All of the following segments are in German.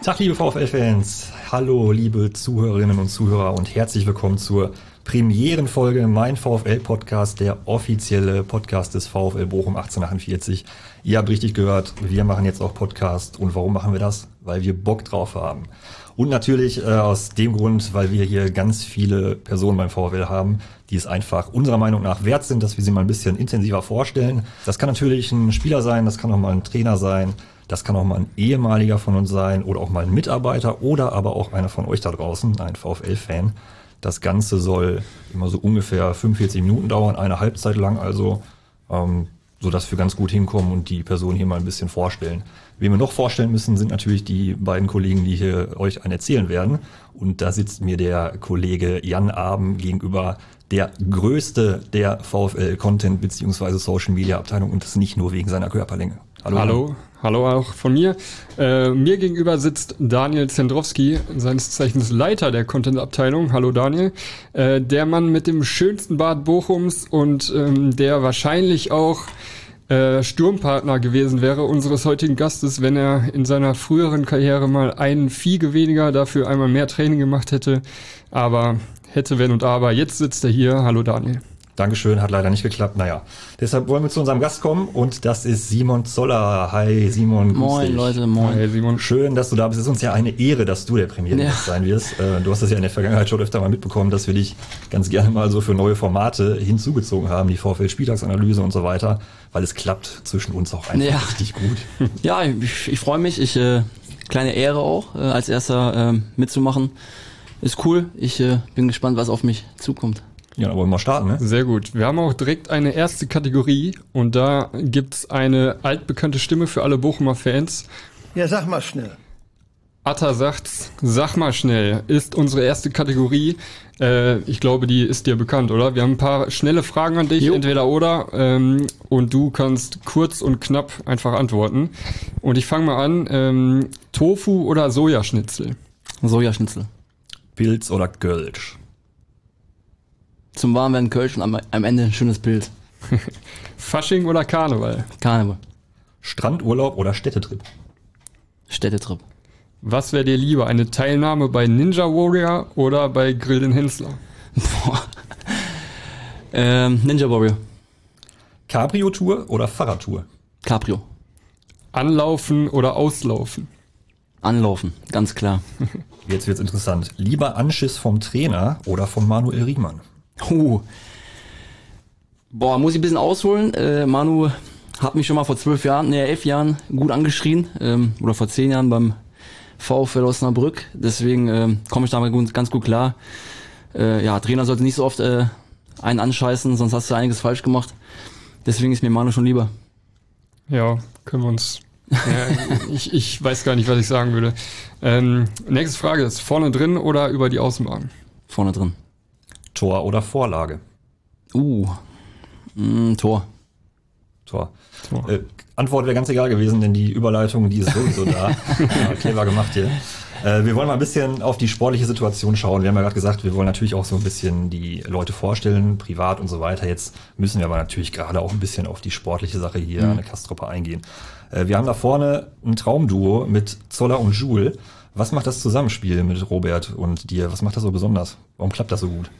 Tag, liebe VfL-Fans. Hallo, liebe Zuhörerinnen und Zuhörer und herzlich willkommen zur Premierenfolge Mein VfL-Podcast, der offizielle Podcast des VfL Bochum 1848. Ihr habt richtig gehört, wir machen jetzt auch Podcast. Und warum machen wir das? Weil wir Bock drauf haben. Und natürlich aus dem Grund, weil wir hier ganz viele Personen beim VfL haben, die es einfach unserer Meinung nach wert sind, dass wir sie mal ein bisschen intensiver vorstellen. Das kann natürlich ein Spieler sein, das kann auch mal ein Trainer sein, das kann auch mal ein ehemaliger von uns sein oder auch mal ein Mitarbeiter oder aber auch einer von euch da draußen, ein VfL-Fan. Das Ganze soll immer so ungefähr 45 Minuten dauern, eine Halbzeit lang, also so dass wir ganz gut hinkommen und die Person hier mal ein bisschen vorstellen. Wen wir noch vorstellen müssen, sind natürlich die beiden Kollegen, die hier euch einen erzählen werden. Und da sitzt mir der Kollege Jan Aben gegenüber, der größte der VfL-Content- bzw. Social-Media-Abteilung und das nicht nur wegen seiner Körperlänge. Hallo auch von mir. Mir gegenüber sitzt Daniel Zendrowski, seines Zeichens Leiter der Content-Abteilung. Hallo Daniel. Der Mann mit dem schönsten Bart Bochums und der wahrscheinlich auch Sturmpartner gewesen wäre unseres heutigen Gastes, wenn er in seiner früheren Karriere mal einen Fiege weniger, dafür einmal mehr Training gemacht hätte. Aber hätte, wenn und aber. Jetzt sitzt er hier. Hallo Daniel. Dankeschön, hat leider nicht geklappt. Naja, deshalb wollen wir zu unserem Gast kommen und das ist Simon Zoller. Hi Simon, grüß Moin dich. Leute, moin. Hi Simon. Schön, dass du da bist. Es ist uns ja eine Ehre, dass du der Premierengast sein wirst. Du hast das ja in der Vergangenheit schon öfter mal mitbekommen, dass wir dich ganz gerne mal so für neue Formate hinzugezogen haben, die VfL-Spieltagsanalyse und so weiter, weil es klappt zwischen uns auch einfach richtig gut. Ja, ich freue mich. Kleine Ehre auch, als erster mitzumachen. Ist cool. Ich bin gespannt, was auf mich zukommt. Ja, dann wollen wir mal starten, ne? Sehr gut. Wir haben auch direkt eine erste Kategorie und da gibt's eine altbekannte Stimme für alle Bochumer Fans. Ja, sag mal schnell. Atta sagt's, sag mal schnell, ist unsere erste Kategorie. Ich glaube, die ist dir bekannt, oder? Wir haben ein paar schnelle Fragen an dich, entweder oder, und du kannst kurz und knapp einfach antworten. Und ich fange mal an, Tofu oder Sojaschnitzel? Sojaschnitzel. Pilz oder Kölsch? Zum Warmwerden Kölsch und am Ende ein schönes Bild. Fasching oder Karneval? Karneval. Strandurlaub oder Städtetrip? Städtetrip. Was wäre dir lieber, eine Teilnahme bei Ninja Warrior oder bei Grill den Hensler? Ninja Warrior. Cabrio-Tour oder Fahrradtour? Cabrio. Anlaufen oder auslaufen? Anlaufen, ganz klar. Jetzt wird's interessant. Lieber Anschiss vom Trainer oder von Manuel Riemann? Muss ich ein bisschen ausholen. Manu hat mich schon mal vor 11 Jahren gut angeschrien. Oder vor 10 Jahren beim VfL Osnabrück. Deswegen komme ich damit ganz gut klar. Trainer sollte nicht so oft einen anscheißen, sonst hast du einiges falsch gemacht. Deswegen ist mir Manu schon lieber. Ja, können wir uns... ich weiß gar nicht, was ich sagen würde. Nächste Frage ist, vorne drin oder über die Außenbahn? Vorne drin. Tor oder Vorlage? Tor. Antwort wäre ganz egal gewesen, denn die Überleitung, die ist sowieso da. Ja, clever gemacht hier. Wir wollen mal ein bisschen auf die sportliche Situation schauen. Wir haben ja gerade gesagt, wir wollen natürlich auch so ein bisschen die Leute vorstellen, privat und so weiter. Jetzt müssen wir aber natürlich gerade auch ein bisschen auf die sportliche Sache hier an der Kastruppe eingehen. Wir haben da vorne ein Traumduo mit Zoller und Jules. Was macht das Zusammenspiel mit Robert und dir? Was macht das so besonders? Warum klappt das so gut?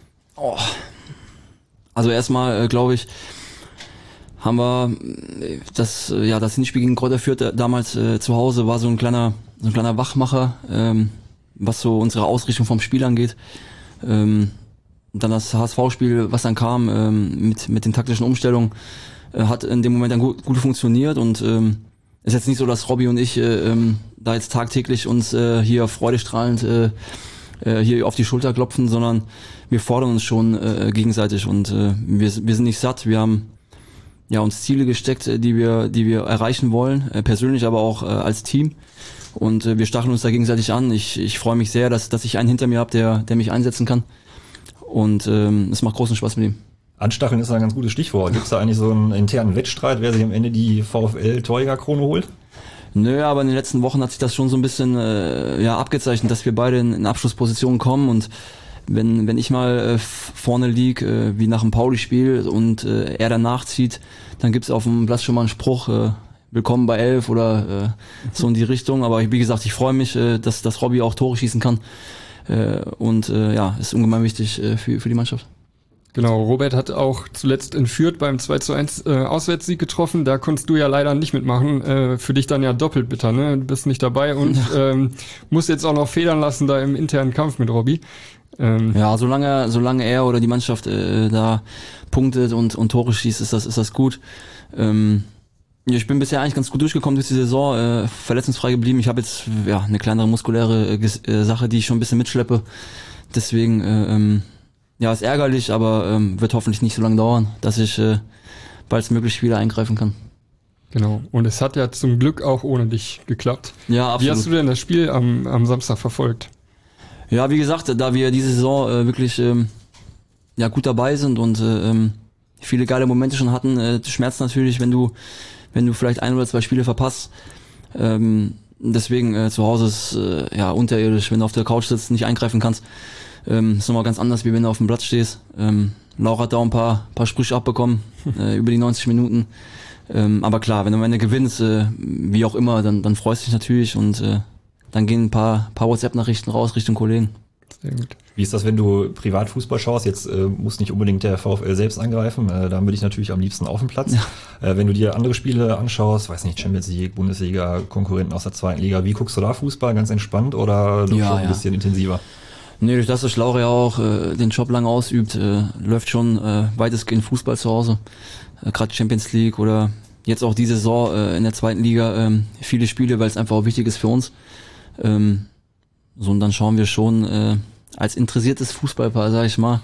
Also erstmal, glaube ich, haben wir das Hinspiel gegen Kräuter Fürth damals zu Hause war so ein kleiner Wachmacher, was so unsere Ausrichtung vom Spiel angeht. Dann das HSV-Spiel, was dann kam mit den taktischen Umstellungen, hat in dem Moment dann gut funktioniert und ist jetzt nicht so, dass Robby und ich da jetzt tagtäglich uns hier freudestrahlend hier auf die Schulter klopfen, sondern wir fordern uns schon gegenseitig und wir sind nicht satt. Wir haben uns Ziele gesteckt, die wir erreichen wollen, persönlich, aber auch als Team. Und wir stacheln uns da gegenseitig an. Ich freue mich sehr, dass ich einen hinter mir habe, der mich einsetzen kann. Und es macht großen Spaß mit ihm. Anstacheln ist ein ganz gutes Stichwort. Gibt es da eigentlich so einen internen Wettstreit, wer sich am Ende die VfL-Torjägerkrone holt? Nö, aber in den letzten Wochen hat sich das schon so ein bisschen abgezeichnet, dass wir beide in Abschlusspositionen kommen und wenn ich mal vorne lieg, wie nach dem Pauli-Spiel und er danach zieht, dann gibt's auf dem Platz schon mal einen Spruch, willkommen bei 11 oder so in die Richtung. Aber wie gesagt, ich freue mich, dass Robby auch Tore schießen kann. Ist ungemein wichtig für die Mannschaft. Genau, Robert hat auch zuletzt in Fürth beim 2:1 Auswärtssieg getroffen. Da konntest du ja leider nicht mitmachen. Für dich dann ja doppelt bitter, ne? Du bist nicht dabei und musst jetzt auch noch federn lassen da im internen Kampf mit Robby. Solange er oder die Mannschaft da punktet und Tore schießt, ist das gut. Ich bin bisher eigentlich ganz gut durchgekommen durch die Saison, verletzungsfrei geblieben. Ich habe jetzt eine kleinere muskuläre Sache, die ich schon ein bisschen mitschleppe. Deswegen ist ärgerlich, aber wird hoffentlich nicht so lange dauern, dass ich baldmöglich wieder eingreifen kann. Genau. Und es hat ja zum Glück auch ohne dich geklappt. Ja, absolut. Wie hast du denn das Spiel am Samstag verfolgt? Ja, wie gesagt, da wir diese Saison wirklich gut dabei sind und viele geile Momente schon hatten, schmerzt natürlich, wenn du vielleicht 1 oder 2 Spiele verpasst. Deswegen zu Hause ist unterirdisch, wenn du auf der Couch sitzt, nicht eingreifen kannst. Ist nochmal ganz anders, wie wenn du auf dem Platz stehst. Laura hat da ein paar Sprüche abbekommen über die 90 Minuten. Aber klar, wenn du am Ende gewinnst, wie auch immer, dann freust du dich natürlich und dann gehen ein paar WhatsApp-Nachrichten raus Richtung Kollegen. Sehr gut. Wie ist das, wenn du Privatfußball schaust? Jetzt muss nicht unbedingt der VfL selbst angreifen, da bin ich natürlich am liebsten auf dem Platz. Ja. Wenn du dir andere Spiele anschaust, weiß nicht, Champions League, Bundesliga, Konkurrenten aus der 2. Liga, wie guckst du da Fußball? Ganz entspannt oder schon ein bisschen intensiver? Nee, durch das Laura ja auch den Job lange ausübt, läuft schon weitestgehend Fußball zu Hause. Gerade Champions League oder jetzt auch diese Saison in der 2. Liga viele Spiele, weil es einfach auch wichtig ist für uns. Und dann schauen wir schon als interessiertes Fußballpaar, sag ich mal.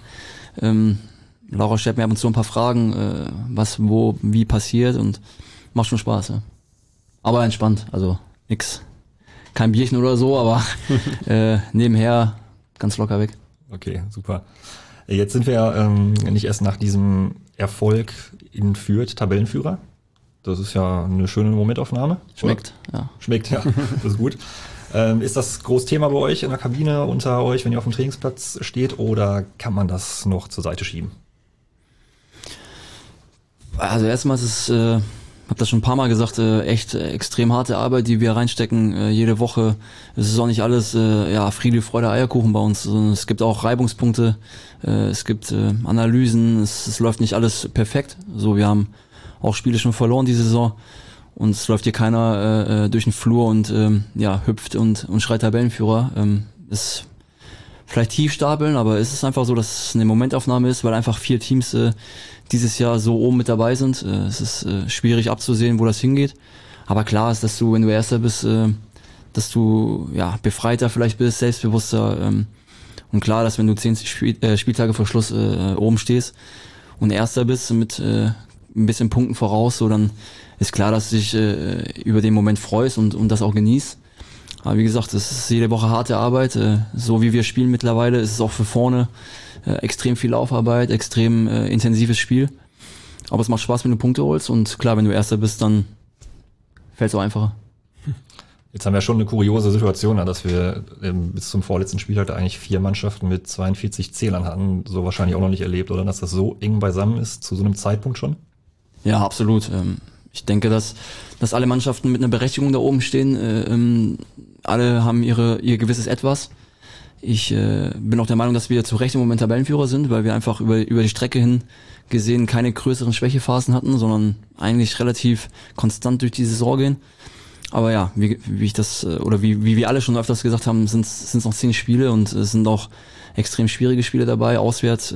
Laura stellt mir ab und zu ein paar Fragen, was, wo, wie passiert und macht schon Spaß. Ja. Aber entspannt, also kein Bierchen oder so, aber nebenher ganz locker weg. Okay, super. Jetzt sind wir nicht erst nach diesem Erfolg in Fürth Tabellenführer. Das ist ja eine schöne Momentaufnahme. Schmeckt, oder? ja. Schmeckt, ja. Das ist gut. Ist das großes Thema bei euch in der Kabine unter euch, wenn ihr auf dem Trainingsplatz steht, oder kann man das noch zur Seite schieben? Also erstmal ist es, habe das schon ein paar Mal gesagt, echt extrem harte Arbeit, die wir reinstecken jede Woche. Es ist auch nicht alles Friede, Freude, Eierkuchen bei uns. Es gibt auch Reibungspunkte, es gibt Analysen, es läuft nicht alles perfekt. So, wir haben auch Spiele schon verloren diese Saison. Und es läuft hier keiner durch den Flur und hüpft und schreit Tabellenführer. Ist vielleicht tief stapeln, aber es ist einfach so, dass es eine Momentaufnahme ist, weil einfach 4 Teams dieses Jahr so oben mit dabei sind. Es ist schwierig abzusehen, wo das hingeht. Aber klar ist, dass du, wenn du Erster bist, dass du befreiter vielleicht bist, selbstbewusster. Und klar, dass wenn du 10 Spieltage vor Schluss oben stehst und Erster bist mit ein bisschen Punkten voraus, so dann ist klar, dass du dich über den Moment freust und das auch genießt. Aber wie gesagt, es ist jede Woche harte Arbeit. So wie wir spielen mittlerweile, ist es auch für vorne extrem viel Laufarbeit, extrem intensives Spiel. Aber es macht Spaß, wenn du Punkte holst. Und klar, wenn du Erster bist, dann fällt es auch einfacher. Jetzt haben wir schon eine kuriose Situation, dass wir bis zum vorletzten Spieltag eigentlich 4 Mannschaften mit 42 Zählern hatten. So wahrscheinlich auch noch nicht erlebt, oder? Dass das so eng beisammen ist, zu so einem Zeitpunkt schon? Ja, absolut. Ich denke, dass alle Mannschaften mit einer Berechtigung da oben stehen. Alle haben ihr gewisses Etwas. Ich bin auch der Meinung, dass wir zu Recht im Moment Tabellenführer sind, weil wir einfach über die Strecke hin gesehen keine größeren Schwächephasen hatten, sondern eigentlich relativ konstant durch die Saison gehen. Aber ja, wie wir alle schon öfters gesagt haben, sind es noch 10 Spiele und es sind auch extrem schwierige Spiele dabei, auswärts.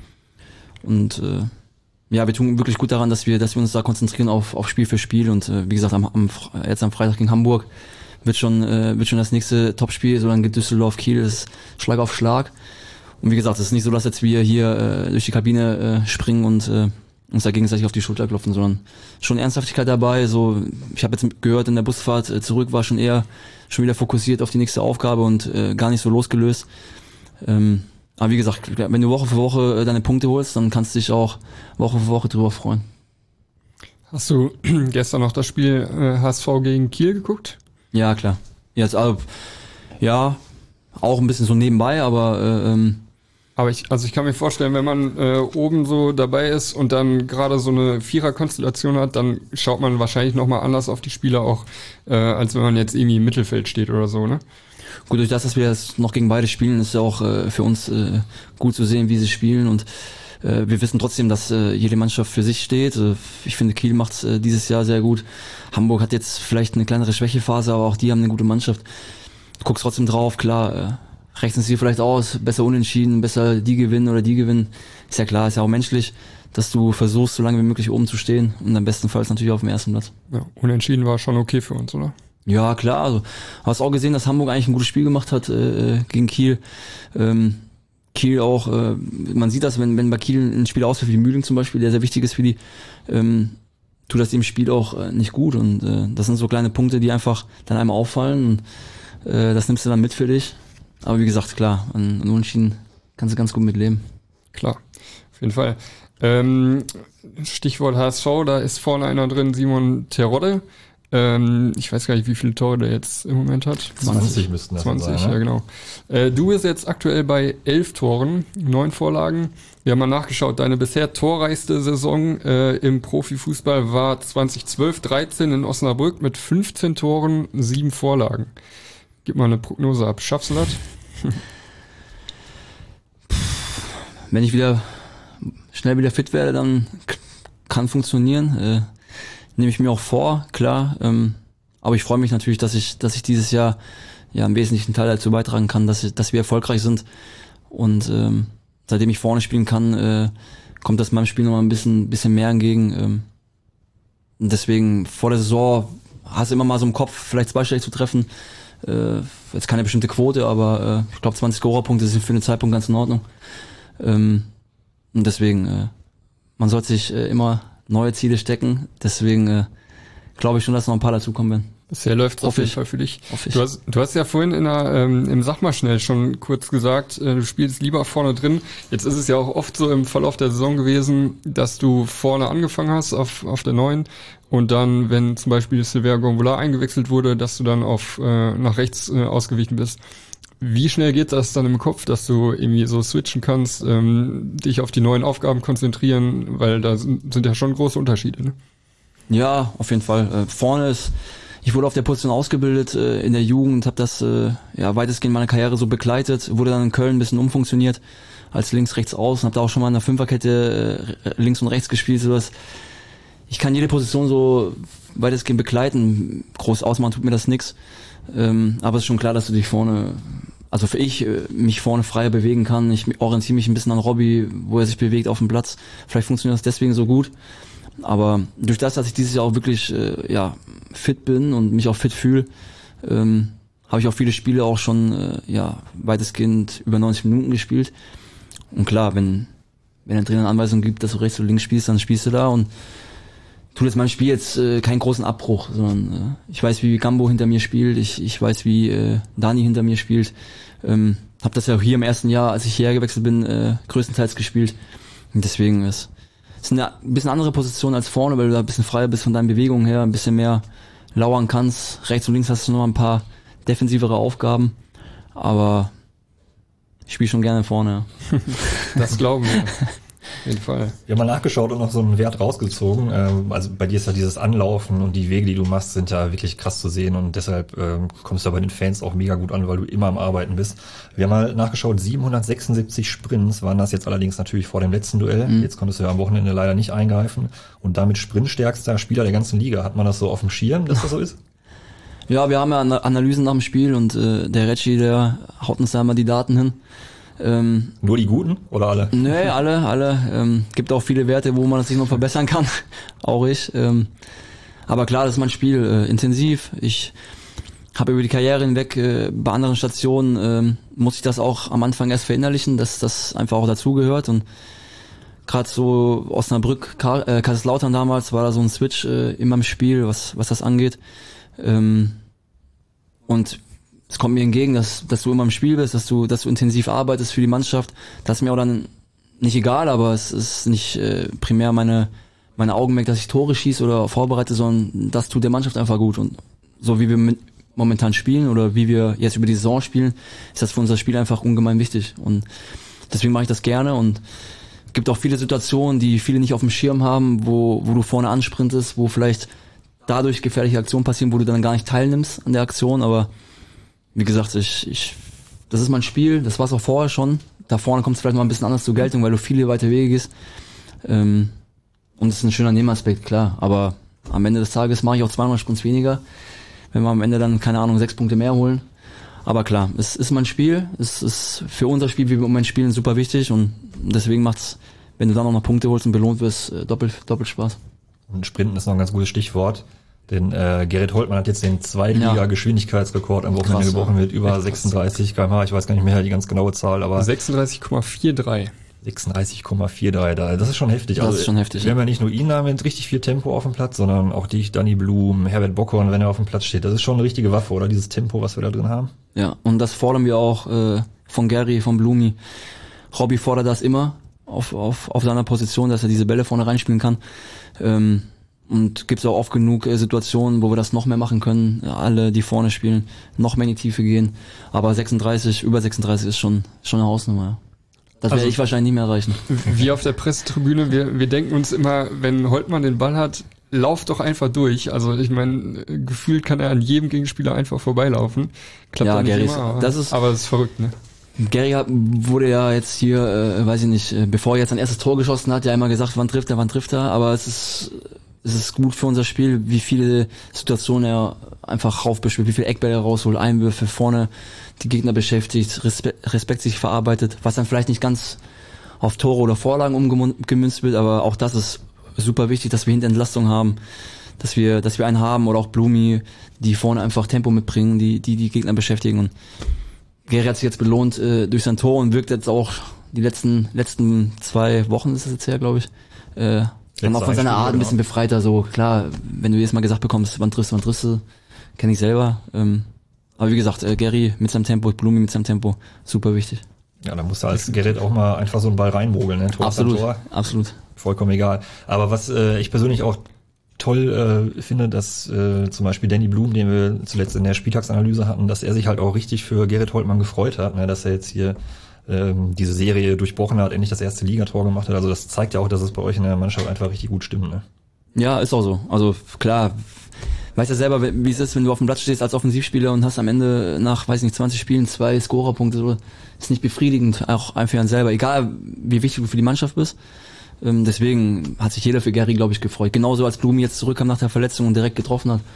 Wir tun wirklich gut daran, dass wir uns da konzentrieren auf Spiel für Spiel und wie gesagt, jetzt am Freitag gegen Hamburg wird schon das nächste Topspiel, so dann geht Düsseldorf, Kiel, ist Schlag auf Schlag. Und wie gesagt, es ist nicht so, dass jetzt wir hier durch die Kabine springen und uns da gegenseitig auf die Schulter klopfen, sondern schon Ernsthaftigkeit dabei. So, ich habe jetzt gehört, in der Busfahrt zurück war schon wieder fokussiert auf die nächste Aufgabe und gar nicht so losgelöst. Aber wie gesagt, wenn du Woche für Woche deine Punkte holst, dann kannst du dich auch Woche für Woche drüber freuen. Hast du gestern noch das Spiel HSV gegen Kiel geguckt? Ja, klar. Jetzt auch ein bisschen so nebenbei, aber Aber ich kann mir vorstellen, wenn man oben so dabei ist und dann gerade so eine Vierer-Konstellation hat, dann schaut man wahrscheinlich nochmal anders auf die Spieler auch, als wenn man jetzt irgendwie im Mittelfeld steht oder so, ne? Gut, durch das, dass wir jetzt noch gegen beide spielen, ist ja auch für uns gut zu sehen, wie sie spielen, und wir wissen trotzdem, dass jede Mannschaft für sich steht. Ich finde, Kiel macht es dieses Jahr sehr gut. Hamburg hat jetzt vielleicht eine kleinere Schwächephase, aber auch die haben eine gute Mannschaft. Du guckst trotzdem drauf, klar, rechnen sie vielleicht aus, besser unentschieden, besser die gewinnen oder die gewinnen. Ist ja klar, ist ja auch menschlich, dass du versuchst, so lange wie möglich oben zu stehen, und am bestenfalls natürlich auf dem ersten Platz. Ja, unentschieden war schon okay für uns, oder? Ja, klar, also hast auch gesehen, dass Hamburg eigentlich ein gutes Spiel gemacht hat gegen Kiel. Kiel auch, man sieht das, wenn bei Kiel ein Spiel ausfällt, wie Mühling zum Beispiel, der sehr wichtig ist für die, tut das dem Spiel auch nicht gut, und das sind so kleine Punkte, die einfach dann einmal auffallen, und das nimmst du dann mit für dich. Aber wie gesagt, klar, an Unentschieden kannst du ganz gut mitleben. Klar, auf jeden Fall. Stichwort HSV, da ist vorne einer drin, Simon Terodde. Ich weiß gar nicht, wie viele Tore der jetzt im Moment hat. 20 müssten das 20, sein, ne? ja genau. Du bist jetzt aktuell bei 11 Toren, 9 Vorlagen. Wir haben mal nachgeschaut, deine bisher torreichste Saison im Profifußball war 2012-13 in Osnabrück mit 15 Toren, 7 Vorlagen. Gib mal eine Prognose ab. Schaffst du das? Wenn ich schnell wieder fit werde, dann kann funktionieren. Nehme ich mir auch vor, klar. Aber ich freue mich natürlich, dass ich dieses Jahr ja im wesentlichen Teil dazu beitragen kann, dass wir erfolgreich sind. Und seitdem ich vorne spielen kann, kommt das meinem Spiel nochmal ein bisschen mehr entgegen. Und deswegen vor der Saison hast du immer mal so im Kopf, vielleicht zweistellig zu treffen. Jetzt keine bestimmte Quote, aber ich glaube 20 Scorerpunkte sind für den Zeitpunkt ganz in Ordnung. Und deswegen, man sollte sich immer neue Ziele stecken. Deswegen glaube ich schon, dass noch ein paar dazukommen werden. Bisher läuft es auf jeden Fall für dich. Du hast ja vorhin im Sag mal schnell schon kurz gesagt, du spielst lieber vorne drin. Jetzt ist es ja auch oft so im Verlauf der Saison gewesen, dass du vorne angefangen hast auf der 9 und dann, wenn zum Beispiel Silver Gonvola eingewechselt wurde, dass du dann nach rechts ausgewichen bist. Wie schnell geht das dann im Kopf, dass du irgendwie so switchen kannst, dich auf die neuen Aufgaben konzentrieren, weil da sind ja schon große Unterschiede, ne? Ja, auf jeden Fall. Ich wurde auf der Position ausgebildet in der Jugend, habe das weitestgehend meine Karriere so begleitet, wurde dann in Köln ein bisschen umfunktioniert als links-rechts außen, habe da auch schon mal in der Fünferkette links und rechts gespielt, sodass ich kann jede Position so weitestgehend begleiten. Groß ausmachen tut mir das nix, aber es ist schon klar, dass du dich mich vorne freier bewegen kann. Ich orientiere mich ein bisschen an Robby, wo er sich bewegt auf dem Platz. Vielleicht funktioniert das deswegen so gut. Aber durch das, dass ich dieses Jahr auch wirklich fit bin und mich auch fit fühle, habe ich auch viele Spiele auch schon weitestgehend über 90 Minuten gespielt. Und klar, wenn der Trainer eine Anweisung gibt, dass du rechts oder links spielst, dann spielst du da, und tut jetzt meinem Spiel jetzt keinen großen Abbruch, sondern ich weiß, wie Gambo hinter mir spielt, ich weiß, wie Dani hinter mir spielt. Habe das ja auch hier im ersten Jahr, als ich hierher gewechselt bin, größtenteils gespielt. Und deswegen ist eine bisschen andere Position als vorne, weil du da ein bisschen freier bist von deinen Bewegungen her, ein bisschen mehr lauern kannst. Rechts und links hast du noch ein paar defensivere Aufgaben, aber ich spiele schon gerne vorne. Ja. Das glauben wir. Auf jeden Fall. Wir haben mal nachgeschaut und noch so einen Wert rausgezogen. Also bei dir ist ja dieses Anlaufen und die Wege, die du machst, sind ja wirklich krass zu sehen, und deshalb kommst du bei den Fans auch mega gut an, weil du immer am Arbeiten bist. Wir haben mal nachgeschaut, 776 Sprints waren das jetzt allerdings natürlich vor dem letzten Duell. Jetzt konntest du ja am Wochenende leider nicht eingreifen, und damit sprintstärkster Spieler der ganzen Liga. Hat man das so auf dem Schirm, dass das so ist? Ja, wir haben ja Analysen nach dem Spiel, und der Recci, der haut uns da immer die Daten hin. Nur die Guten oder alle? Nee, alle. Gibt auch viele Werte, wo man sich noch verbessern kann. Auch ich. Aber klar, das ist mein Spiel. Intensiv. Ich habe über die Karriere hinweg bei anderen Stationen muss ich das auch am Anfang erst verinnerlichen, dass das einfach auch dazugehört. Und gerade so Osnabrück, Kaiserslautern damals, war da so ein Switch in meinem Spiel, was das angeht. Und es kommt mir entgegen, dass du immer im Spiel bist, dass du intensiv arbeitest für die Mannschaft. Das ist mir auch dann nicht egal, aber es ist nicht primär meine Augenmerk, dass ich Tore schieße oder vorbereite, sondern das tut der Mannschaft einfach gut. Und so wie wir momentan spielen oder wie wir jetzt über die Saison spielen, ist das für unser Spiel einfach ungemein wichtig. Und deswegen mache ich das gerne und gibt auch viele Situationen, die viele nicht auf dem Schirm haben, wo du vorne ansprintest, wo vielleicht dadurch gefährliche Aktionen passieren, wo du dann gar nicht teilnimmst an der Aktion, aber wie gesagt, das ist mein Spiel, das war es auch vorher schon. Da vorne kommt es vielleicht mal ein bisschen anders zur Geltung, weil du viele weite Wege gehst. Und es ist ein schöner Nebenaspekt, klar. Aber am Ende des Tages mache ich auch 200 Sprints weniger, wenn wir am Ende dann, keine Ahnung, 6 Punkte mehr holen. Aber klar, es ist mein Spiel, es ist für unser Spiel, wie wir im Moment spielen, super wichtig und deswegen macht's, wenn du dann auch noch Punkte holst und belohnt wirst, doppelt Spaß. Und Sprinten ist noch ein ganz gutes Stichwort. Denn Gerrit Holtmann hat jetzt den Zweitliga-Geschwindigkeitsrekord am Wochenende gebrochen mit über 36 km/h. Ich weiß gar nicht mehr die ganz genaue Zahl, aber 36,43. 36,43. Das ist schon heftig. Das ist schon heftig. Wir haben ja nicht nur ihn da mit richtig viel Tempo auf dem Platz, sondern auch dich, Danny Blum, Herbert Bockhorn, wenn er auf dem Platz steht. Das ist schon eine richtige Waffe, oder? Dieses Tempo, was wir da drin haben. Ja, und das fordern wir auch von Gary, von Blumi. Robby fordert das immer auf seiner Position, dass er diese Bälle vorne reinspielen kann. Und gibt es auch oft genug Situationen, wo wir das noch mehr machen können. Alle, die vorne spielen, noch mehr in die Tiefe gehen. Aber über 36 ist schon eine Hausnummer. Ja. Das werde ich wahrscheinlich nicht mehr erreichen. Wie auf der Pressetribüne, wir denken uns immer, wenn Holtmann den Ball hat, lauf doch einfach durch. Also ich meine, gefühlt kann er an jedem Gegenspieler einfach vorbeilaufen. Klappt ja, nicht Gary immer, aber das ist verrückt, ne? Gary wurde ja jetzt hier, weiß ich nicht, bevor er jetzt sein erstes Tor geschossen hat, ja immer gesagt, wann trifft er, aber es ist gut für unser Spiel, wie viele Situationen er einfach raufbespielt, wie viele Eckbälle er rausholt, Einwürfe vorne, die Gegner beschäftigt, Respekt sich verarbeitet, was dann vielleicht nicht ganz auf Tore oder Vorlagen umgemünzt wird, aber auch das ist super wichtig, dass wir hinter Entlastung haben, dass wir einen haben oder auch Blumi, die vorne einfach Tempo mitbringen, die Gegner beschäftigen und Gary hat sich jetzt belohnt durch sein Tor und wirkt jetzt auch die letzten 2 Wochen, ist es jetzt her, glaube ich, dann auch von seiner Art ein bisschen befreiter, so klar, wenn du jetzt mal gesagt bekommst, wann triffst du, kenne ich selber, aber wie gesagt, Gary mit seinem Tempo, Blumi mit seinem Tempo, super wichtig. Ja, da musst du als Gerät auch mal einfach so einen Ball reinmogeln, ne? Tor Absolut. Vollkommen egal. Aber was ich persönlich auch toll finde, dass zum Beispiel Danny Blum, den wir zuletzt in der Spieltagsanalyse hatten, dass er sich halt auch richtig für Gerrit Holtmann gefreut hat, ne? Dass er jetzt hier diese Serie durchbrochen hat, endlich das erste Ligator gemacht hat. Also das zeigt ja auch, dass es bei euch in der Mannschaft einfach richtig gut stimmt, ne? Ja, ist auch so. Also klar, weißt ja selber, wie es ist, wenn du auf dem Platz stehst als Offensivspieler und hast am Ende nach, 20 Spielen 2 Scorerpunkte, so, ist nicht befriedigend, auch einfach an selber, egal wie wichtig du für die Mannschaft bist. Deswegen hat sich jeder für Gary, glaube ich, gefreut. Genauso als Blumi jetzt zurückkam nach der Verletzung und direkt getroffen hat.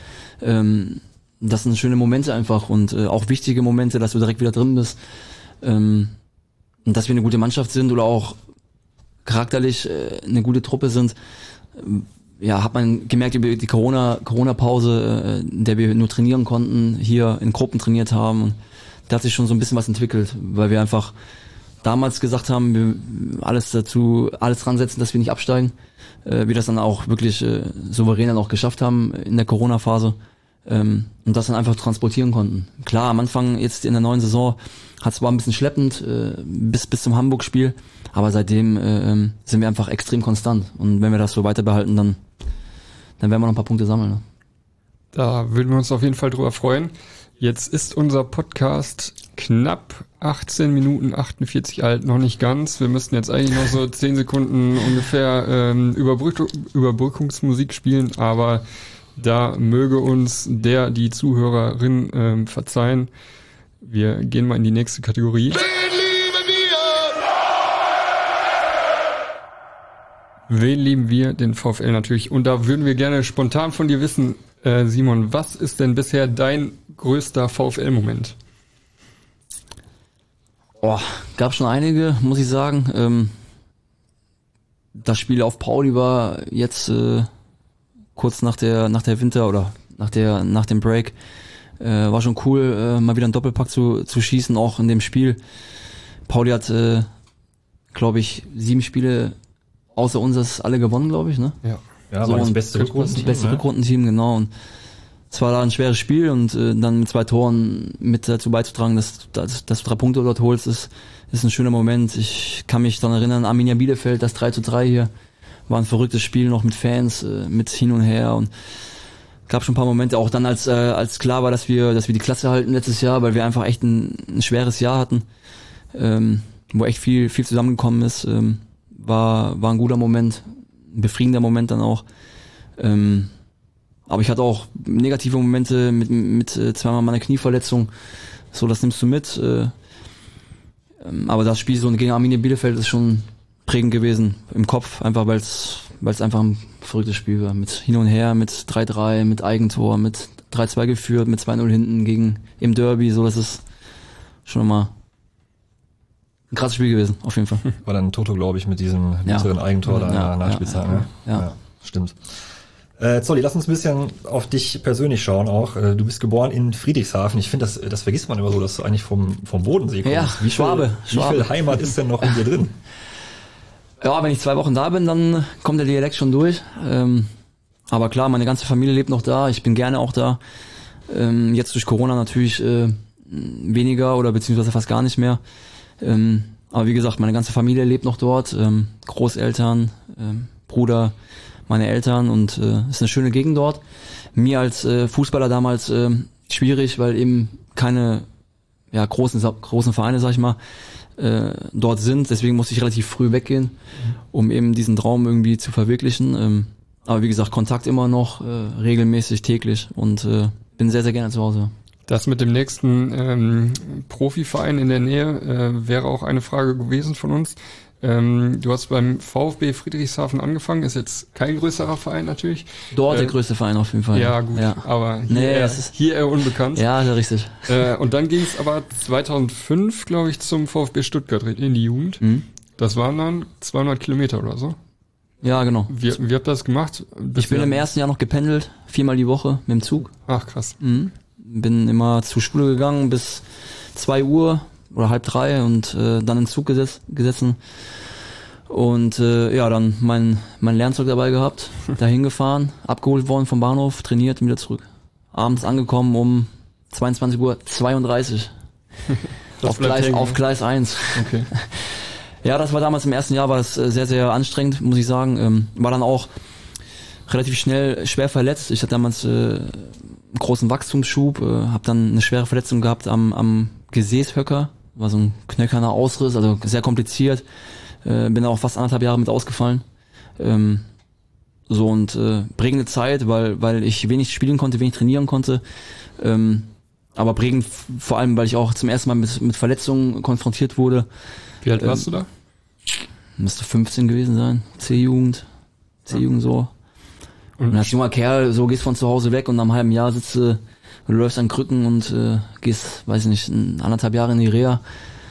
Das sind schöne Momente einfach und auch wichtige Momente, dass du direkt wieder drin bist. Und dass wir eine gute Mannschaft sind oder auch charakterlich eine gute Truppe sind, ja, hat man gemerkt über die Corona-Pause, in der wir nur trainieren konnten, hier in Gruppen trainiert haben. Und da hat sich schon so ein bisschen was entwickelt, weil wir einfach damals gesagt haben, wir alles dran setzen, dass wir nicht absteigen. Wir das dann auch wirklich souverän dann auch geschafft haben in der Corona-Phase. Und das dann einfach transportieren konnten. Klar, am Anfang jetzt in der neuen Saison war ein bisschen schleppend bis zum Hamburg-Spiel, aber seitdem sind wir einfach extrem konstant. Und wenn wir das so weiter behalten, dann werden wir noch ein paar Punkte sammeln. Ne? Da würden wir uns auf jeden Fall drüber freuen. Jetzt ist unser Podcast knapp 18 Minuten 48 alt, noch nicht ganz. Wir müssten jetzt eigentlich noch so 10 Sekunden ungefähr Überbrückungsmusik spielen, aber da möge uns die Zuhörerin verzeihen. Wir gehen mal in die nächste Kategorie. Wen lieben wir? Den VfL natürlich. Und da würden wir gerne spontan von dir wissen, Simon, was ist denn bisher dein größter VfL-Moment? Gab schon einige, muss ich sagen. Das Spiel auf Pauli war jetzt kurz nach der Winter- oder nach dem Break. War schon cool, mal wieder einen Doppelpack zu schießen, auch in dem Spiel. Pauli hat, glaube ich, 7 Spiele außer uns alle gewonnen, glaube ich, ne? Ja, so war das beste Rückrundenteam, genau. Und es war da ein schweres Spiel und dann mit 2 Toren mit dazu beizutragen, dass du 3 Punkte dort holst, ist ein schöner Moment. Ich kann mich daran erinnern, Arminia Bielefeld, das 3:3 hier, war ein verrücktes Spiel noch mit Fans, mit hin und her und gab schon ein paar Momente, auch dann als klar war, dass wir die Klasse halten letztes Jahr, weil wir einfach echt ein schweres Jahr hatten. wo echt viel zusammengekommen ist. War ein guter Moment, ein befriedigender Moment dann auch. Aber ich hatte auch negative Momente mit zweimal meiner Knieverletzung. So, das nimmst du mit. Aber das Spiel so gegen Arminia Bielefeld ist schon prägend gewesen im Kopf, einfach weil es einfach ein verrücktes Spiel war. Mit hin und her, mit 3-3, mit Eigentor, mit 3-2 geführt, mit 2-0 hinten im Derby. So, das ist schon mal ein krasses Spiel gewesen, auf jeden Fall. War dann Toto, glaube ich, mit diesem bitteren Eigentor da in der Nachspielzeit. Ja, stimmt. Zolli, lass uns ein bisschen auf dich persönlich schauen auch. Du bist geboren in Friedrichshafen. Ich finde, das vergisst man immer so, dass du eigentlich vom Bodensee kommst. Ja, Schwabe. Wie viel Heimat ist denn noch in dir drin? Ja, wenn ich 2 Wochen da bin, dann kommt der Dialekt schon durch. Aber klar, meine ganze Familie lebt noch da. Ich bin gerne auch da. Jetzt durch Corona natürlich weniger oder beziehungsweise fast gar nicht mehr. Aber wie gesagt, meine ganze Familie lebt noch dort. Großeltern, Bruder, meine Eltern und ist eine schöne Gegend dort. Mir als Fußballer damals schwierig, weil eben keine großen Vereine, sag ich mal, dort sind. Deswegen musste ich relativ früh weggehen, um eben diesen Traum irgendwie zu verwirklichen. Aber wie gesagt, Kontakt immer noch, regelmäßig, täglich und bin sehr, sehr gerne zu Hause. Das mit dem nächsten Profiverein in der Nähe wäre auch eine Frage gewesen von uns. Du hast beim VfB Friedrichshafen angefangen, ist jetzt kein größerer Verein natürlich. Dort der größte Verein auf jeden Fall. Ja, gut, ja. Aber hier eher unbekannt. Ja, sehr richtig. Und dann ging es aber 2005, glaube ich, zum VfB Stuttgart in die Jugend. Mhm. Das waren dann 200 Kilometer oder so. Ja, genau. Wie habt ihr das gemacht? Ich bin im ersten Jahr noch gependelt, 4-mal die Woche mit dem Zug. Ach, krass. Mhm. Bin immer zur Schule gegangen bis 2 Uhr oder 2:30 und dann in den Zug gesessen und dann mein Lernzeug dabei gehabt, dahin gefahren, abgeholt worden vom Bahnhof, trainiert und wieder zurück. Abends angekommen um 22:32 Uhr auf Gleis 1. Okay. Ja, das war damals im ersten Jahr, war das sehr, sehr anstrengend, muss ich sagen. War dann auch relativ schnell schwer verletzt. Ich hatte damals einen großen Wachstumsschub, habe dann eine schwere Verletzung gehabt am Gesäßhöcker, war so ein knöcherner Ausriss, also sehr kompliziert. Bin da auch fast 1,5 Jahre mit ausgefallen. Prägende Zeit, weil ich wenig spielen konnte, wenig trainieren konnte. Aber prägend vor allem, weil ich auch zum ersten Mal mit Verletzungen konfrontiert wurde. Wie alt warst du da? Müsste 15 gewesen sein. C-Jugend so. Und als junger Kerl, so gehst von zu Hause weg und nach einem halben Jahr du läufst an Krücken und gehst, weiß ich nicht, 1,5 Jahre in die Reha.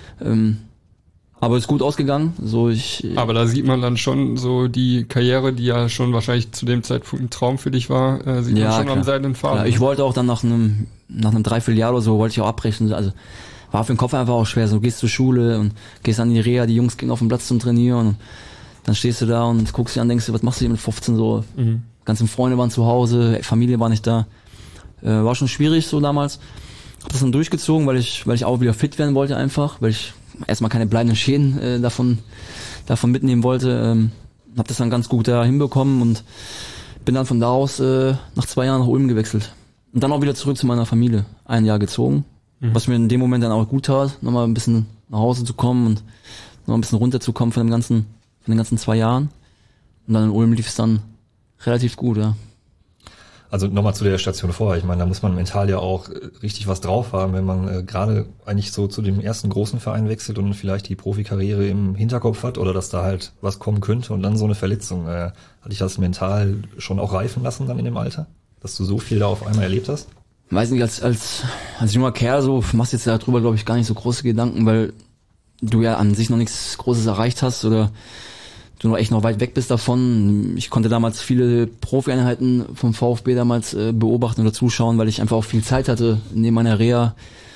Aber ist gut ausgegangen. Aber da sieht man dann schon so die Karriere, die ja schon wahrscheinlich zu dem Zeitpunkt ein Traum für dich war, sieht man schon klar. Am seidenen Faden. Klar. Ich wollte auch dann nach einem Dreivierteljahr oder so, wollte ich auch abbrechen. Also war für den Kopf einfach auch schwer. So gehst zur Schule und gehst an die Reha, die Jungs gehen auf den Platz zum Trainieren und dann stehst du da und guckst dir an, denkst du, was machst du hier mit 15 so? Mhm. Ganzen Freunde waren zu Hause, Familie war nicht da. War schon schwierig so damals. Hab das dann durchgezogen, weil ich auch wieder fit werden wollte einfach, weil ich erstmal keine bleibenden Schäden davon mitnehmen wollte. Hab das dann ganz gut da hinbekommen und bin dann von da aus nach 2 Jahren nach Ulm gewechselt. Und dann auch wieder zurück zu meiner Familie. 1 Jahr gezogen, was mir in dem Moment dann auch gut tat, nochmal ein bisschen nach Hause zu kommen und nochmal ein bisschen runterzukommen von den ganzen 2 Jahren. Und dann in Ulm lief es dann relativ gut, ja. Also nochmal zu der Station vorher. Ich meine, da muss man mental ja auch richtig was drauf haben, wenn man gerade eigentlich so zu dem ersten großen Verein wechselt und vielleicht die Profikarriere im Hinterkopf hat oder dass da halt was kommen könnte und dann so eine Verletzung. Hat dich das mental schon auch reifen lassen dann in dem Alter? Dass du so viel da auf einmal erlebt hast? Weiß nicht, als junger Kerl so machst jetzt darüber, glaube ich, gar nicht so große Gedanken, weil du ja an sich noch nichts Großes erreicht hast oder du noch echt noch weit weg bist davon. Ich konnte damals viele Profi-Einheiten vom VfB damals beobachten oder zuschauen, weil ich einfach auch viel Zeit hatte neben meiner Reha.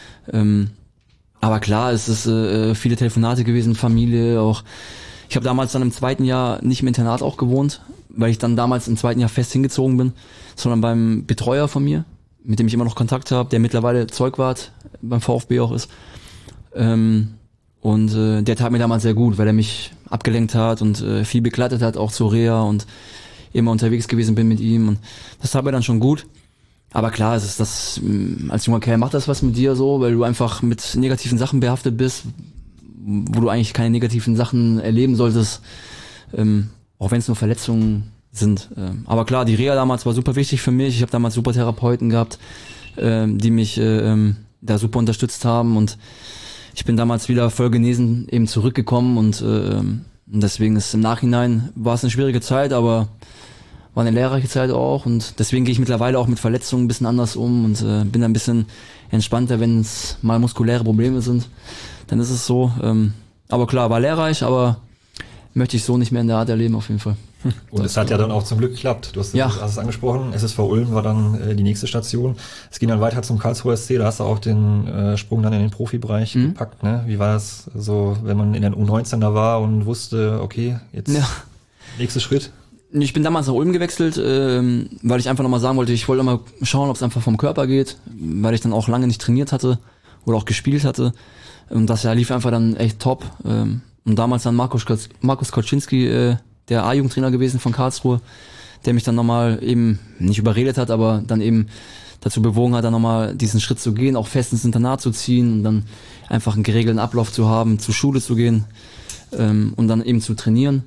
Aber klar, es ist viele Telefonate gewesen, Familie auch. Ich habe damals dann im 2. Jahr nicht im Internat auch gewohnt, weil ich dann damals im 2. Jahr fest hingezogen bin, sondern beim Betreuer von mir, mit dem ich immer noch Kontakt habe, der mittlerweile Zeugwart beim VfB auch ist. Der tat mir damals sehr gut, weil er mich abgelenkt hat und viel begleitet hat, auch zur Reha und immer unterwegs gewesen bin mit ihm. Und das tat mir dann schon gut. Aber klar, es ist das, als junger Kerl macht das was mit dir so, weil du einfach mit negativen Sachen behaftet bist, wo du eigentlich keine negativen Sachen erleben solltest, auch wenn es nur Verletzungen sind. Aber klar, die Reha damals war super wichtig für mich. Ich habe damals super Therapeuten gehabt, die mich da super unterstützt haben und ich bin damals wieder voll genesen eben zurückgekommen und deswegen ist im Nachhinein, war es eine schwierige Zeit, aber war eine lehrreiche Zeit auch und deswegen gehe ich mittlerweile auch mit Verletzungen ein bisschen anders um und bin ein bisschen entspannter, wenn es mal muskuläre Probleme sind, dann ist es so. Aber klar, war lehrreich, aber möchte ich so nicht mehr in der Art erleben auf jeden Fall. Und es hat ja dann auch zum Glück geklappt. Du hast es angesprochen, SSV Ulm war dann die nächste Station. Es ging dann weiter zum Karlsruher SC, da hast du auch den Sprung dann in den Profibereich gepackt. Ne? Wie war das so, wenn man in der U19 da war und wusste, okay, jetzt nächster Schritt? Ich bin damals nach Ulm gewechselt, weil ich einfach nochmal sagen wollte, ich wollte mal schauen, ob es einfach vom Körper geht, weil ich dann auch lange nicht trainiert hatte oder auch gespielt hatte. Und das Jahr lief einfach dann echt top. Und damals dann Markus Koczynski, der A-Jugendtrainer gewesen von Karlsruhe, der mich dann nochmal eben nicht überredet hat, aber dann eben dazu bewogen hat, dann nochmal diesen Schritt zu gehen, auch fest ins Internat zu ziehen und dann einfach einen geregelten Ablauf zu haben, zur Schule zu gehen und dann eben zu trainieren.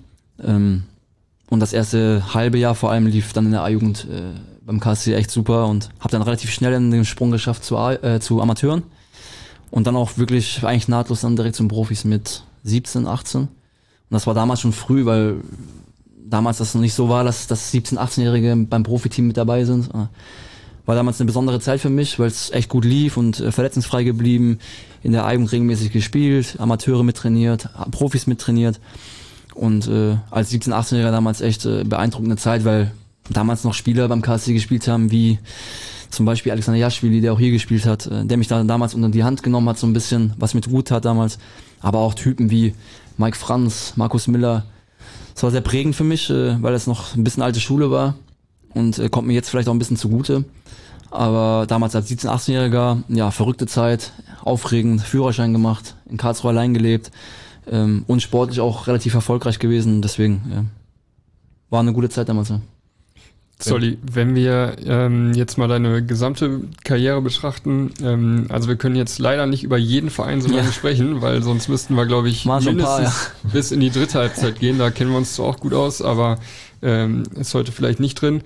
Und das erste halbe Jahr vor allem lief dann in der A-Jugend beim KSC echt super und habe dann relativ schnell den Sprung geschafft zu Amateuren und dann auch wirklich eigentlich nahtlos dann direkt zum Profis mit 17, 18. Und das war damals schon früh, weil damals das noch nicht so war, dass 17-, 18-Jährige beim Profiteam mit dabei sind. War damals eine besondere Zeit für mich, weil es echt gut lief und verletzungsfrei geblieben, in der A-Jugend regelmäßig gespielt, Amateure mittrainiert, Profis mittrainiert. Und als 17-, 18-Jähriger damals echt beeindruckende Zeit, weil damals noch Spieler beim KSC gespielt haben, wie zum Beispiel Alexander Jaschwili, der auch hier gespielt hat, der mich da damals unter die Hand genommen hat, so ein bisschen, was mir gut tat damals. Aber auch Typen wie Mike Franz, Markus Miller. Das war sehr prägend für mich, weil es noch ein bisschen alte Schule war und kommt mir jetzt vielleicht auch ein bisschen zugute. Aber damals als 17-, 18-Jähriger, ja, verrückte Zeit, aufregend, Führerschein gemacht, in Karlsruhe allein gelebt. Und sportlich auch relativ erfolgreich gewesen, deswegen war eine gute Zeit damals. Ja. Solly, wenn wir jetzt mal deine gesamte Karriere betrachten, also wir können jetzt leider nicht über jeden Verein so lange sprechen, weil sonst müssten wir, glaube ich, mindestens bis in die dritte Halbzeit gehen, da kennen wir uns zwar auch gut aus, aber ist heute vielleicht nicht drin.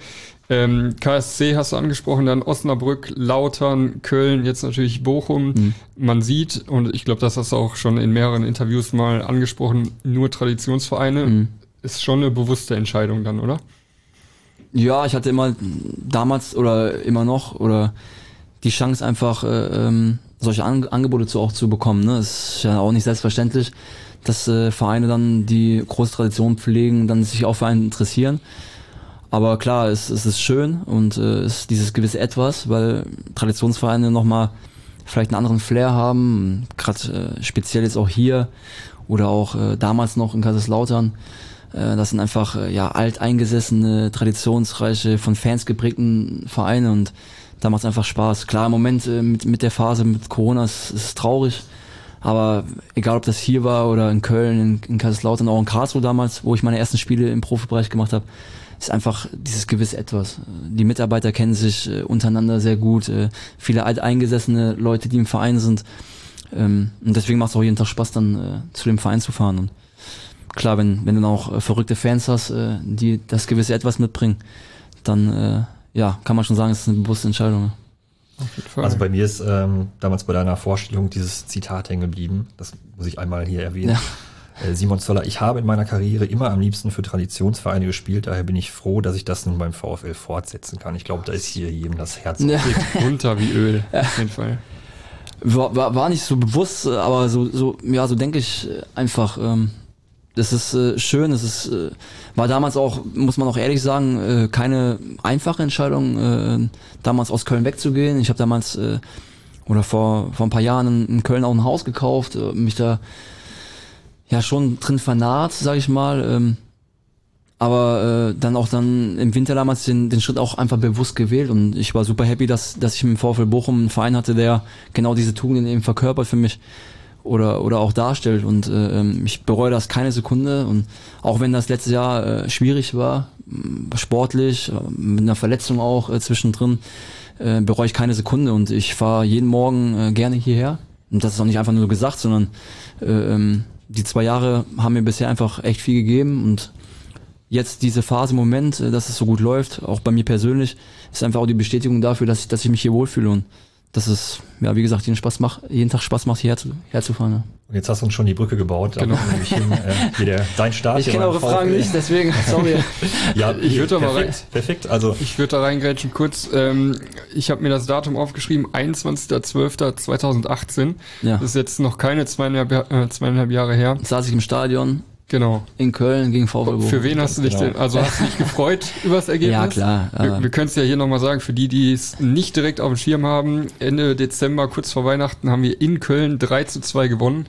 KSC hast du angesprochen, dann Osnabrück, Lautern, Köln, jetzt natürlich Bochum. Man sieht, und ich glaube, das hast du auch schon in mehreren Interviews mal angesprochen, nur Traditionsvereine. Ist schon eine bewusste Entscheidung dann, oder? Ja, ich hatte immer damals oder immer noch oder die Chance einfach solche Angebote auch zu bekommen. Ne? Es ist ja auch nicht selbstverständlich, dass Vereine dann die große Tradition pflegen, dann sich auch für einen interessieren. Aber klar, es ist schön und es ist dieses gewisse Etwas, weil Traditionsvereine nochmal vielleicht einen anderen Flair haben, gerade speziell jetzt auch hier oder auch damals noch in Kaiserslautern. Das sind einfach alteingesessene, traditionsreiche, von Fans geprägten Vereine und da macht es einfach Spaß. Klar, im Moment mit der Phase mit Corona ist es traurig, aber egal ob das hier war oder in Köln, in Kaiserslautern, auch in Karlsruhe damals, wo ich meine ersten Spiele im Profibereich gemacht habe, ist einfach dieses gewisse Etwas. Die Mitarbeiter kennen sich untereinander sehr gut, viele alteingesessene Leute, die im Verein sind und deswegen macht es auch jeden Tag Spaß, dann zu dem Verein zu fahren. Und klar, wenn du dann auch verrückte Fans hast, die das gewisse Etwas mitbringen, dann kann man schon sagen, es ist eine bewusste Entscheidung. Auf jeden Fall. Also bei mir ist damals bei deiner Vorstellung dieses Zitat hängen geblieben. Das muss ich einmal hier erwähnen. Ja. Simon Zoller, ich habe in meiner Karriere immer am liebsten für Traditionsvereine gespielt, daher bin ich froh, dass ich das nun beim VfL fortsetzen kann. Ich glaube, da ist hier jedem das Herz runter wie Öl, auf jeden Fall. War nicht so bewusst, aber so denke ich einfach. Das ist schön, war damals auch, muss man auch ehrlich sagen, keine einfache Entscheidung, damals aus Köln wegzugehen. Ich habe damals oder vor ein paar Jahren in Köln auch ein Haus gekauft, mich da schon drin vernarrt, sag ich mal, aber dann im Winter damals den Schritt auch einfach bewusst gewählt und ich war super happy, dass ich im VfL Bochum einen Verein hatte, der genau diese Tugenden eben verkörpert für mich oder auch darstellt und ich bereue das keine Sekunde und auch wenn das letztes Jahr schwierig war, sportlich, mit einer Verletzung auch zwischendrin, bereue ich keine Sekunde und ich fahre jeden Morgen gerne hierher Und das ist auch nicht einfach nur gesagt, sondern die 2 Jahre haben mir bisher einfach echt viel gegeben und jetzt diese Phase im Moment, dass es so gut läuft, auch bei mir persönlich, ist einfach auch die Bestätigung dafür, dass ich mich hier wohlfühle und dass es, ja, wie gesagt, jeden Tag Spaß macht, hierher zu fahren. Ja. Und jetzt hast du uns schon die Brücke gebaut. Genau. Dein Start. Ich kenne eure Fragen nicht, deswegen, sorry. Ja, Ich würde da mal perfekt. Also Ich würde da reingrätschen kurz. Ich habe mir das Datum aufgeschrieben, 21.12.2018. Ja. Das ist jetzt noch keine 2,5 Jahre her. Saß ich im Stadion Genau. in Köln gegen VfL Bochum. Für wen hast du dich denn, also hast du dich gefreut über das Ergebnis? Ja, klar. Wir können es ja hier nochmal sagen, für die es nicht direkt auf dem Schirm haben, Ende Dezember, kurz vor Weihnachten, haben wir in Köln 3:2 gewonnen.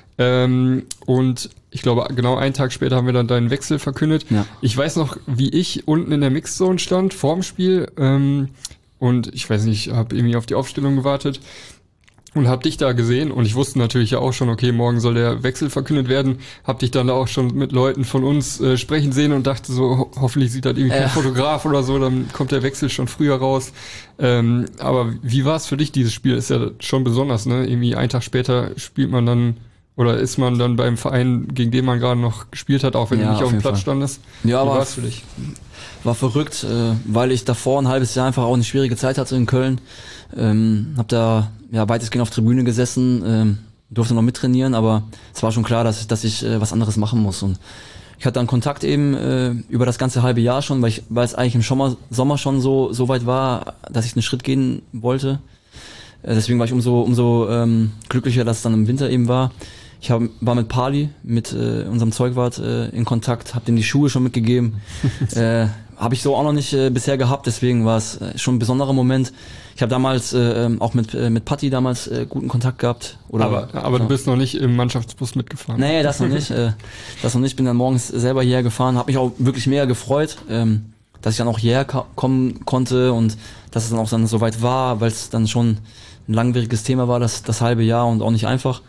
Und ich glaube, genau einen Tag später haben wir dann deinen Wechsel verkündet. Ja. Ich weiß noch, wie ich unten in der Mixzone stand, vorm Spiel. Und ich weiß nicht, habe irgendwie auf die Aufstellung gewartet. Und hab dich da gesehen und ich wusste natürlich ja auch schon, okay, morgen soll der Wechsel verkündet werden. Hab dich dann da auch schon mit Leuten von uns sprechen sehen und dachte so, hoffentlich sieht das irgendwie kein Fotograf oder so, dann kommt der Wechsel schon früher raus. Aber wie war es für dich, dieses Spiel? Ist ja schon besonders, ne? Irgendwie einen Tag später spielt man dann oder ist man dann beim Verein, gegen den man gerade noch gespielt hat, auch wenn du nicht auf dem Platz standest. Ja, wie aber war es für dich? War verrückt, weil ich davor ein halbes Jahr einfach auch eine schwierige Zeit hatte in Köln. Hab da ja weitestgehend auf Tribüne gesessen, durfte noch mittrainieren, aber es war schon klar, dass ich was anderes machen muss. Und ich hatte dann Kontakt eben über das ganze halbe Jahr schon, weil es eigentlich im Sommer schon so weit war, dass ich einen Schritt gehen wollte. Deswegen war ich umso glücklicher, dass es dann im Winter eben war. Ich war mit Pali, mit unserem Zeugwart in Kontakt, habe dem die Schuhe schon mitgegeben. Habe ich so auch noch nicht bisher gehabt, deswegen war es schon ein besonderer Moment. Ich habe damals auch mit Patti damals guten Kontakt gehabt. Aber du bist noch nicht im Mannschaftsbus mitgefahren. Nee, das noch nicht. Bin dann morgens selber hierher gefahren, habe mich auch wirklich mega gefreut, dass ich dann auch hierher kommen konnte und dass es dann auch dann so weit war, weil es dann schon ein langwieriges Thema war, das halbe Jahr und auch nicht einfach.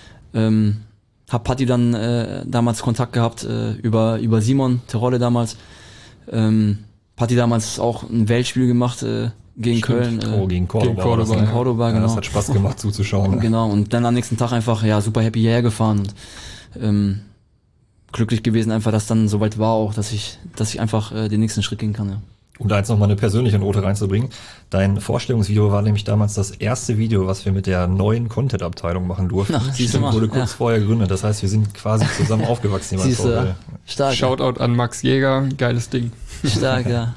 Hab Patti dann damals Kontakt gehabt über Simon Terodde damals. Patti damals auch ein Weltspiel gemacht gegen Köln. Gegen Cordoba. Gegen Cordoba, genau. Das hat Spaß gemacht zuzuschauen. Genau, und dann am nächsten Tag einfach super happy hierher gefahren und glücklich gewesen einfach, dass dann soweit war auch, dass ich einfach den nächsten Schritt gehen kann. Ja. Um da jetzt nochmal eine persönliche Note reinzubringen. Dein Vorstellungsvideo war nämlich damals das erste Video, was wir mit der neuen Content-Abteilung machen durften. Ach, siehst du mal. Wurde kurz vorher gegründet. Das heißt, wir sind quasi zusammen aufgewachsen. Siehst du, stark. Shoutout an Max Jäger, geiles Ding. Stark, ja.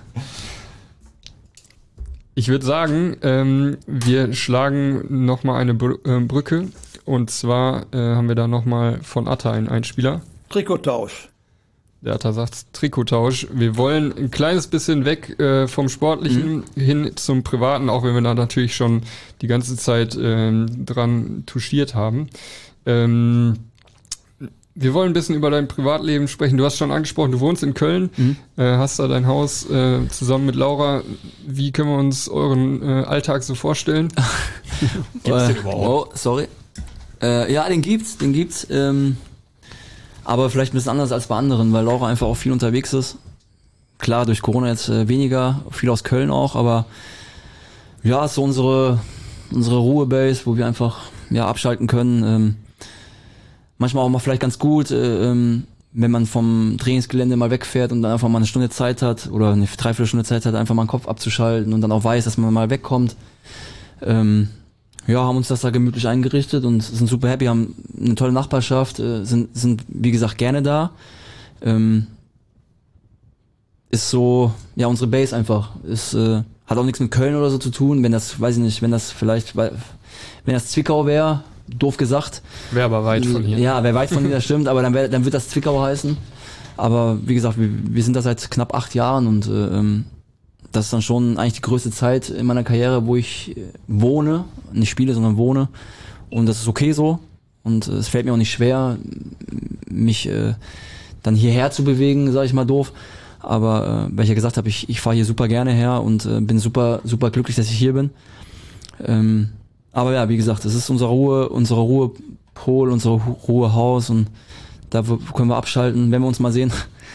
Ich würde sagen, wir schlagen nochmal eine Brücke. Und zwar haben wir da nochmal von Atta einen Einspieler. Trikottausch. Der Atta sagt Trikottausch. Wir wollen ein kleines bisschen weg vom Sportlichen hin zum Privaten, auch wenn wir da natürlich schon die ganze Zeit dran touchiert haben. Wir wollen ein bisschen über dein Privatleben sprechen. Du hast schon angesprochen, du wohnst in Köln, hast da dein Haus zusammen mit Laura. Wie können wir uns euren Alltag so vorstellen? Gibt's den überhaupt? Oh, sorry. Ja, den gibt's. Aber vielleicht ein bisschen anders als bei anderen, weil Laura einfach auch viel unterwegs ist. Klar, durch Corona jetzt weniger, viel aus Köln auch, aber ja, ist so unsere Ruhebase, wo wir einfach abschalten können. Manchmal auch mal vielleicht ganz gut, wenn man vom Trainingsgelände mal wegfährt und dann einfach mal eine Stunde Zeit hat oder eine Dreiviertelstunde Zeit hat, einfach mal den Kopf abzuschalten und dann auch weiß, dass man mal wegkommt. Haben uns das da gemütlich eingerichtet und sind super happy, haben eine tolle Nachbarschaft, sind wie gesagt gerne da. Ist so, unsere Base einfach. Hat auch nichts mit Köln oder so zu tun, wenn das Zwickau wäre, doof gesagt. Wäre aber weit von hier. Ja, wäre weit von hier, das stimmt, aber dann wird das Zwickau heißen. Aber wie gesagt, wir sind da seit knapp 8 Jahren und das ist dann schon eigentlich die größte Zeit in meiner Karriere, wo ich wohne, nicht spiele, sondern wohne. Und das ist okay so. Und es fällt mir auch nicht schwer, mich dann hierher zu bewegen, sage ich mal doof. Aber weil ich ja gesagt habe, ich fahre hier super gerne her und bin super, super glücklich, dass ich hier bin. Aber ja, wie gesagt, es ist unser Ruhepol, unser Ruhehaus und da können wir abschalten, wenn wir uns mal sehen.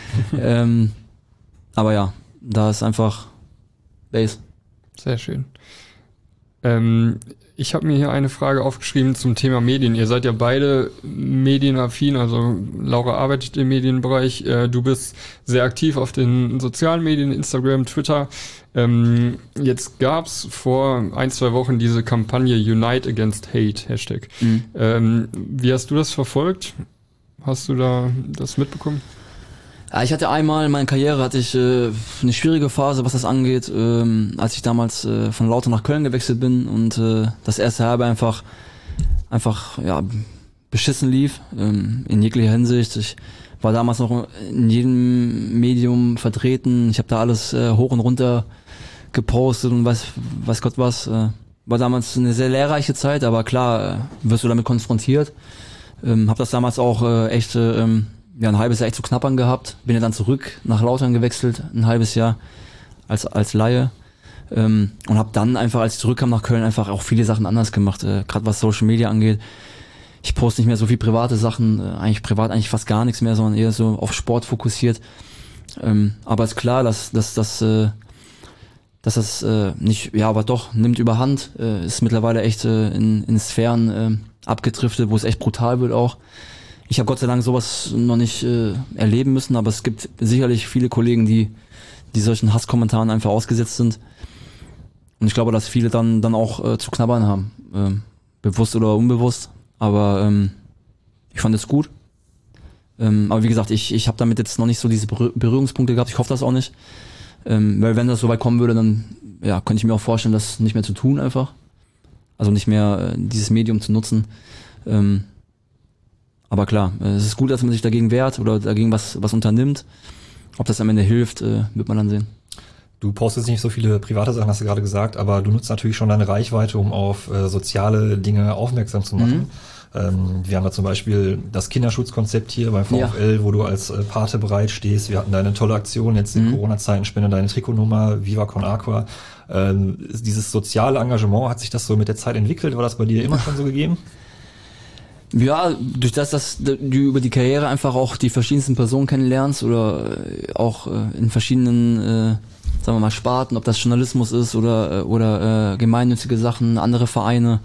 Aber ja, da ist einfach Base. Sehr schön. Ich habe mir hier eine Frage aufgeschrieben zum Thema Medien. Ihr seid ja beide medienaffin, also Laura arbeitet im Medienbereich. Du bist sehr aktiv auf den sozialen Medien, Instagram, Twitter. Jetzt gab's vor 1-2 Wochen diese Kampagne Unite Against Hate, Hashtag. Wie hast du das verfolgt? Hast du da das mitbekommen? Ja, ich hatte einmal in meiner Karriere eine schwierige Phase, was das angeht, als ich damals von Lautern nach Köln gewechselt bin und das erste Halbe einfach ja beschissen lief, in jeglicher Hinsicht. Ich war damals noch in jedem Medium vertreten, ich habe da alles hoch und runter gepostet und weiß Gott was. War damals eine sehr lehrreiche Zeit, aber klar wirst du damit konfrontiert. Hab das damals auch echt ein halbes Jahr echt zu knappern gehabt. Bin ja dann zurück nach Lautern gewechselt, ein halbes Jahr als Laie. Und habe dann einfach, als ich zurückkam nach Köln, einfach auch viele Sachen anders gemacht. Gerade was Social Media angeht. Ich poste nicht mehr so viel private Sachen, eigentlich fast gar nichts mehr, sondern eher so auf Sport fokussiert. Aber ist klar, dass das nicht, ja, aber doch, nimmt überhand, ist mittlerweile echt in Sphären abgedriftet, wo es echt brutal wird auch. Ich habe Gott sei Dank sowas noch nicht erleben müssen, aber es gibt sicherlich viele Kollegen, die solchen Hasskommentaren einfach ausgesetzt sind. Und ich glaube, dass viele dann auch zu knabbern haben, bewusst oder unbewusst. Aber ich fand es gut. Aber wie gesagt, ich habe damit jetzt noch nicht so diese Berührungspunkte gehabt. Ich hoffe das auch nicht. Weil wenn das so weit kommen würde, dann ja, könnte ich mir auch vorstellen, das nicht mehr zu tun einfach. Also nicht mehr dieses Medium zu nutzen. Aber klar, es ist gut, dass man sich dagegen wehrt oder dagegen was unternimmt. Ob das am Ende hilft, wird man dann sehen. Du postest nicht so viele private Sachen, hast du gerade gesagt, aber du nutzt natürlich schon deine Reichweite, um auf soziale Dinge aufmerksam zu machen. Wir haben da zum Beispiel das Kinderschutzkonzept hier beim VfL, wo du als Pate bereitstehst. Wir hatten da eine tolle Aktion jetzt in Corona-Zeiten, spende deine Trikotnummer, Viva Con Aqua. Dieses soziale Engagement, hat sich das so mit der Zeit entwickelt? War das bei dir immer schon so gegeben? Ja, durch das, dass du über die Karriere einfach auch die verschiedensten Personen kennenlernst oder auch in verschiedenen, sagen wir mal, Sparten, ob das Journalismus ist oder gemeinnützige Sachen, andere Vereine,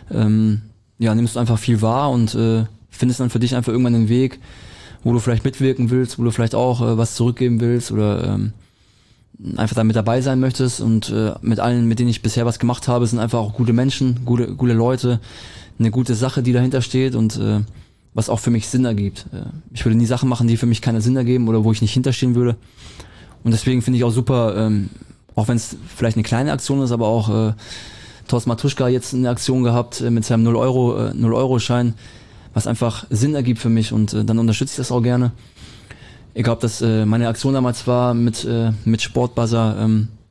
ja, nimmst du einfach viel wahr und findest dann für dich einfach irgendwann einen Weg, wo du vielleicht mitwirken willst, wo du vielleicht auch was zurückgeben willst oder einfach da mit dabei sein möchtest. Und mit allen, mit denen ich bisher was gemacht habe, sind einfach auch gute Menschen, gute Leute, eine gute Sache, die dahinter steht und was auch für mich Sinn ergibt. Ich würde nie Sachen machen, die für mich keinen Sinn ergeben oder wo ich nicht hinterstehen würde. Und deswegen finde ich auch super, auch wenn es vielleicht eine kleine Aktion ist, aber auch Thorsten Matuschka jetzt eine Aktion gehabt mit seinem 0-Euro-Schein, was einfach Sinn ergibt für mich und dann unterstütze ich das auch gerne. Egal, ob das meine Aktion damals war mit Sportbuzzer,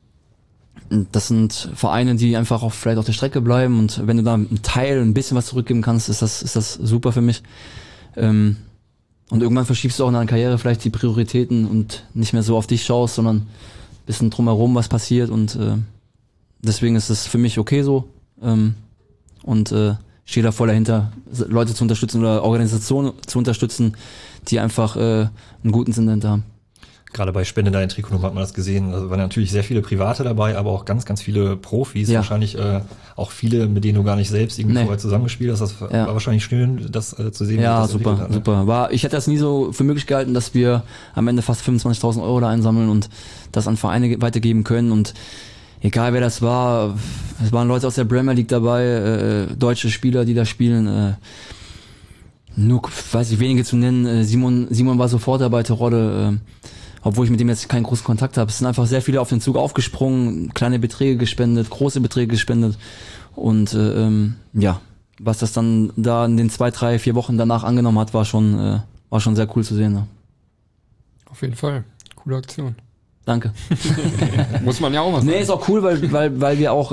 das sind Vereine, die einfach auch vielleicht auf der Strecke bleiben und wenn du da ein bisschen was zurückgeben kannst, ist das super für mich. Und irgendwann verschiebst du auch in deiner Karriere vielleicht die Prioritäten und nicht mehr so auf dich schaust, sondern ein bisschen drumherum was passiert und deswegen ist es für mich okay so und ich stehe da voll dahinter, Leute zu unterstützen oder Organisationen zu unterstützen, die einfach einen guten Sinn dahinter haben. Gerade bei Spende deine Trikotnummer hat man das gesehen. Da waren natürlich sehr viele Private dabei, aber auch ganz, ganz viele Profis. Ja. Wahrscheinlich auch viele, mit denen du gar nicht selbst irgendwie vorher zusammengespielt hast. Das war wahrscheinlich schön, das zu sehen. Ja, super. Ich hätte das nie so für möglich gehalten, dass wir am Ende fast 25.000 Euro da einsammeln und das an Vereine weitergeben können. Und egal wer das war, es waren Leute aus der Premier League dabei, deutsche Spieler, die da spielen. Nur, weiß ich, wenige zu nennen. Simon war sofort dabei, Terodde, obwohl ich mit dem jetzt keinen großen Kontakt habe. Es sind einfach sehr viele auf den Zug aufgesprungen, kleine Beträge gespendet, große Beträge gespendet und ja, was das dann da in den 2, 3, 4 Wochen danach angenommen hat, war schon sehr cool zu sehen. Ne? Auf jeden Fall, coole Aktion. Danke. Muss man ja auch was sagen. Nee, ist auch cool, weil wir auch,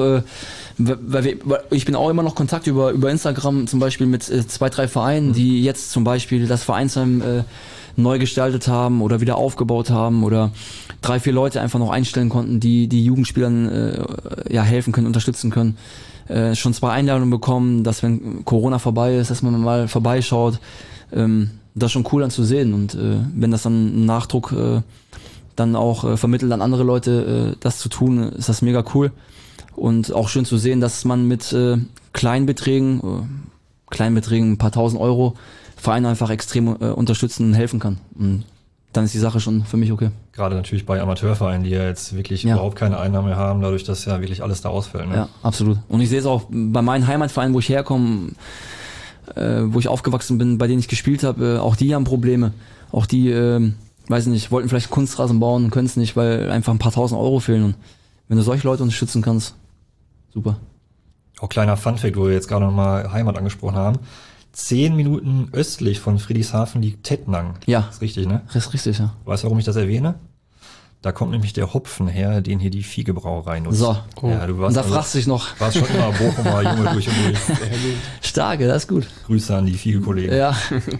ich bin auch immer noch Kontakt über Instagram zum Beispiel mit 2, 3 Vereinen, die jetzt zum Beispiel das Vereinsheim neu gestaltet haben oder wieder aufgebaut haben oder 3, 4 Leute einfach noch einstellen konnten, die Jugendspielern helfen können, unterstützen können. Schon 2 Einladungen bekommen, dass wenn Corona vorbei ist, dass man mal vorbeischaut. Das ist schon cool dann zu sehen und wenn das dann einen Nachdruck dann auch vermittelt an andere Leute, das zu tun, ist das mega cool. Und auch schön zu sehen, dass man mit Kleinbeträgen, ein paar tausend Euro, Vereine einfach extrem unterstützen und helfen kann. Und dann ist die Sache schon für mich okay. Gerade natürlich bei Amateurvereinen, die ja jetzt wirklich überhaupt keine Einnahmen mehr haben, dadurch, dass ja wirklich alles da ausfällt. Ne? Ja, absolut. Und ich sehe es auch bei meinen Heimatvereinen, wo ich herkomme, wo ich aufgewachsen bin, bei denen ich gespielt habe, auch die haben Probleme. Auch die, weiß nicht, wollten vielleicht Kunstrasen bauen, können es nicht, weil einfach ein paar tausend Euro fehlen. Und wenn du solche Leute unterstützen kannst, super. Auch kleiner Funfact, wo wir jetzt gerade nochmal Heimat angesprochen haben. 10 Minuten östlich von Friedrichshafen liegt Tettnang. Ja. Ist richtig, ne? Das ist richtig, ja. Weißt du, warum ich das erwähne? Da kommt nämlich der Hopfen her, den hier die Fiegebrauerei nutzt. So. Ja, du warst, Und da fragst du dich noch. Warst schon immer Bochumer Junge durch und durch. Starke, das ist gut. Grüße an die Fiege-Kollegen. Ja.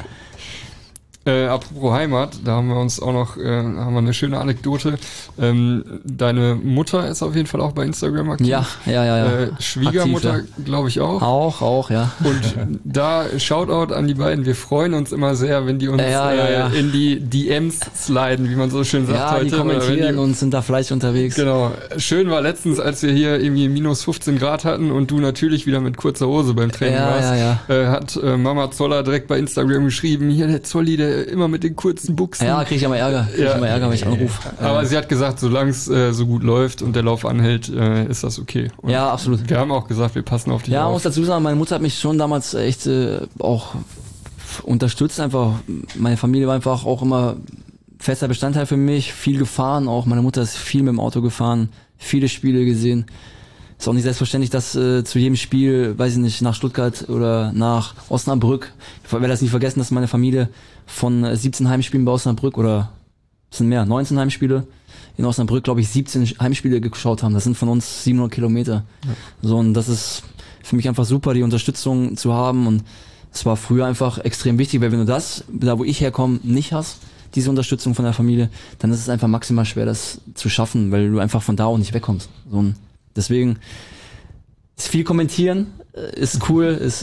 Apropos Heimat, da haben wir uns auch noch haben wir eine schöne Anekdote. Deine Mutter ist auf jeden Fall auch bei Instagram aktiv. Ja. Schwiegermutter, Aktiv, glaube ich auch. Auch, ja. Und da Shoutout an die beiden. Wir freuen uns immer sehr, wenn die uns in die DMs sliden, wie man so schön sagt Ja, heute. die kommentieren und sind da fleißig unterwegs. Genau. Schön war letztens, als wir hier irgendwie minus 15 Grad hatten und du natürlich wieder mit kurzer Hose beim Training warst, hat Mama Zoller direkt bei Instagram geschrieben, hier der Zolli, der immer mit den kurzen Buchsen. Ja, krieg ich immer Ärger. Wenn ich anrufe. Aber sie hat gesagt, solange es so gut läuft und der Lauf anhält, ist das okay. Und ja, absolut. wir haben auch gesagt, wir passen auf dich Ja, auf. muss dazu sagen, meine Mutter hat mich schon damals echt auch unterstützt. Einfach, meine Familie war einfach auch immer fester Bestandteil für mich. Viel gefahren auch. Meine Mutter ist viel mit dem Auto gefahren, viele Spiele gesehen. Ist auch nicht selbstverständlich, dass zu jedem Spiel, weiß ich nicht, nach Stuttgart oder nach Osnabrück, ich werde das nicht vergessen, dass meine Familie von 17 Heimspielen bei Osnabrück oder es sind mehr, 19 Heimspiele in Osnabrück, glaube ich, 17 Heimspiele geschaut haben. Das sind von uns 700 Kilometer. Ja. So, und das ist für mich einfach super, die Unterstützung zu haben. Und es war früher einfach extrem wichtig, weil wenn du das, da wo ich herkomme, nicht hast, diese Unterstützung von der Familie, dann ist es einfach maximal schwer, das zu schaffen, weil du einfach von da auch nicht wegkommst. So, und deswegen ist viel kommentieren, ist cool, ist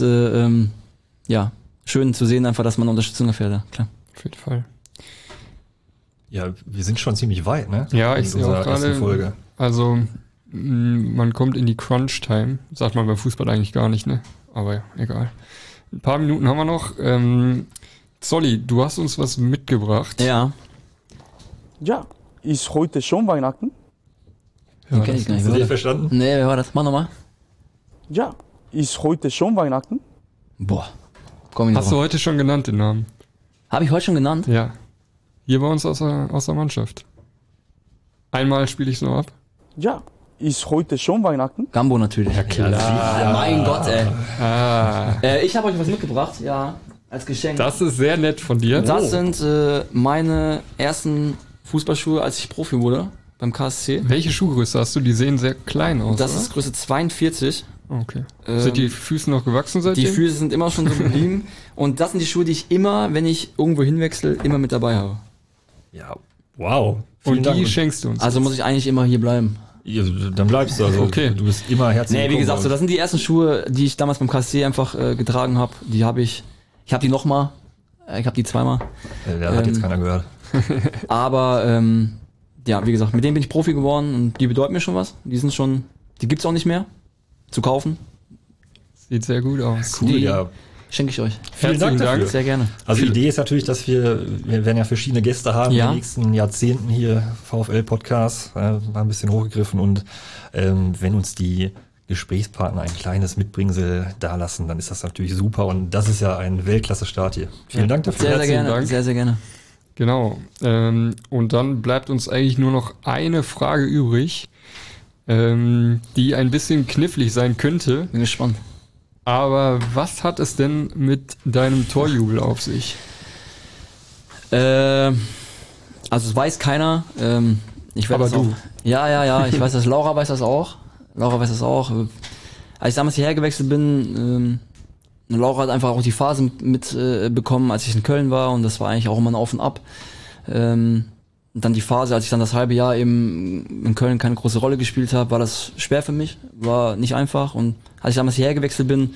schön zu sehen einfach, dass man Unterstützung erfährt, ja, klar. Auf jeden Fall. Ja, wir sind schon ziemlich weit, ne? Ja, ich sehe auch gerade. Folge. Also, man kommt in die Crunch-Time. Sagt man beim Fußball eigentlich gar nicht, ne? Aber ja, egal. Ein paar Minuten haben wir noch. Zolli, du hast uns was mitgebracht. Ja. Ja, ist heute schon Weihnachten? Ja, kenn ich gar nicht. Hast du dich verstanden? Nee, wer war das? Mach nochmal. Ja, ist heute schon Weihnachten? Boah. Komm ich Hast du heute schon genannt den Namen? Habe ich heute schon genannt? Ja. Hier bei uns aus der Mannschaft. Einmal spiele ich es noch ab. Ja, ist heute schon Weihnachten? Gambo natürlich. Ja, klar. Mein Gott, ey. Ich habe euch was mitgebracht, ja, als Geschenk. Das ist sehr nett von dir. Das sind meine ersten Fußballschuhe, als ich Profi wurde beim KSC. Welche Schuhgröße hast du? Die sehen sehr klein aus. Das oder? ist Größe 42. Okay. Sind die Füße noch gewachsen seitdem? Die Füße sind immer schon so geblieben. Und das sind die Schuhe, die ich immer, wenn ich irgendwo hinwechsel, immer mit dabei habe. Ja, wow. Und die schenkst du uns. Also muss ich eigentlich immer hier bleiben. Ja, dann bleibst du. Also Okay. Du bist immer herzlich Nee, wie willkommen. gesagt, so, das sind die ersten Schuhe, die ich damals beim KSC einfach getragen habe. Die habe ich. Ich habe die nochmal. Ich habe die zweimal. Da hat jetzt keiner gehört. Aber ja, wie gesagt, mit denen bin ich Profi geworden und die bedeuten mir schon was. Die gibt's auch nicht mehr zu kaufen. Sieht sehr gut aus. Cool, Die ja. schenke ich euch. Vielen Dank dafür. Sehr gerne. Also die Idee ist natürlich, dass wir werden ja verschiedene Gäste haben in Ja. den nächsten Jahrzehnten hier, VfL-Podcast, mal ein bisschen hochgegriffen und wenn uns die Gesprächspartner ein kleines Mitbringsel dalassen, dann ist das natürlich super und das ist ja ein Weltklasse-Start hier. Vielen Dank dafür. Sehr, sehr Herzlichen gerne. Dank. Sehr, sehr gerne. Genau. Und dann bleibt uns eigentlich nur noch eine Frage übrig, die ein bisschen knifflig sein könnte. Bin gespannt. Aber was hat es denn mit deinem Torjubel auf sich? Also es weiß keiner. Ich werde Aber das du. auch. Ja, ich weiß das. Laura weiß das auch. Als ich damals hierher gewechselt bin, Laura hat einfach auch die Phase mit bekommen, als ich in Köln war und das war eigentlich auch immer ein Auf und Ab. Und dann die Phase, als ich dann das halbe Jahr eben in Köln keine große Rolle gespielt habe, war das schwer für mich, war nicht einfach. Und als ich damals hierher gewechselt bin,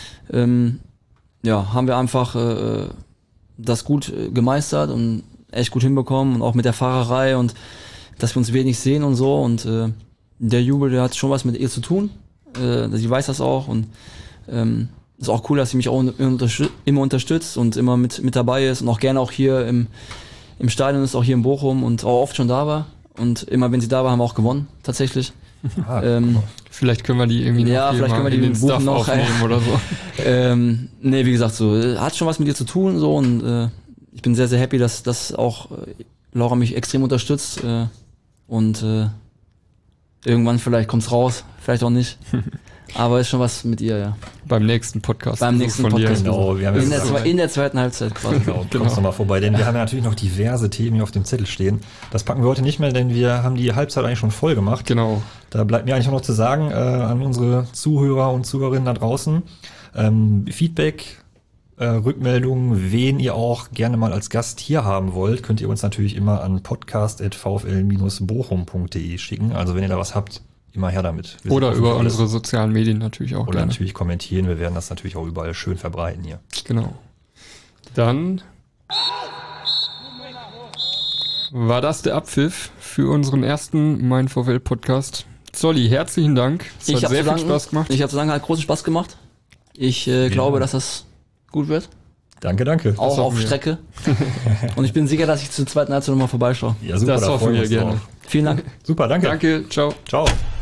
haben wir einfach das gut gemeistert und echt gut hinbekommen und auch mit der Fahrerei und dass wir uns wenig sehen und so. Und der Jubel, der hat schon was mit ihr zu tun. Sie weiß das auch und Ist auch cool, dass sie mich auch immer unterstützt und immer mit dabei ist und auch gerne auch hier im Stadion ist, auch hier in Bochum und auch oft schon da war. Und immer wenn sie da war, haben wir auch gewonnen, tatsächlich. Vielleicht können wir die irgendwie noch vielleicht können wir die in den Buchen Stuff noch aufnehmen oder so. Nee, wie gesagt, so hat schon was mit ihr zu tun so und ich bin sehr, sehr happy, dass auch Laura mich extrem unterstützt und irgendwann vielleicht kommt's raus, vielleicht auch nicht. Aber ist schon was mit ihr, ja. Beim nächsten Podcast. Beim nächsten Podcast. Genau, wir haben In der zweiten Halbzeit quasi. Genau, kommst du mal vorbei, denn wir haben ja natürlich noch diverse Themen hier auf dem Zettel stehen. Das packen wir heute nicht mehr, denn wir haben die Halbzeit eigentlich schon voll gemacht. Genau. Da bleibt mir eigentlich noch zu sagen, an unsere Zuhörer und Zuhörerinnen da draußen, Feedback, Rückmeldungen, wen ihr auch gerne mal als Gast hier haben wollt, könnt ihr uns natürlich immer an podcast@vfl-bochum.de schicken. Also wenn ihr da was habt, immer her damit. Oder über unsere sozialen Medien natürlich auch Oder gerne. natürlich kommentieren. Wir werden das natürlich auch überall schön verbreiten hier. Genau. Dann war das der Abpfiff für unseren ersten Mein VfL Podcast. Zolli, herzlichen Dank. Es hat sehr viel Spaß gemacht. Ich habe zu sagen, hat großen Spaß gemacht. Ich glaube, dass das gut wird. Danke. Auch auf Strecke. Und ich bin sicher, dass ich zur zweiten Halbzeit nochmal vorbeischaue. Ja, super. Das hoffen wir gerne. Drauf. Vielen Dank. Super, danke. Danke, ciao. Ciao.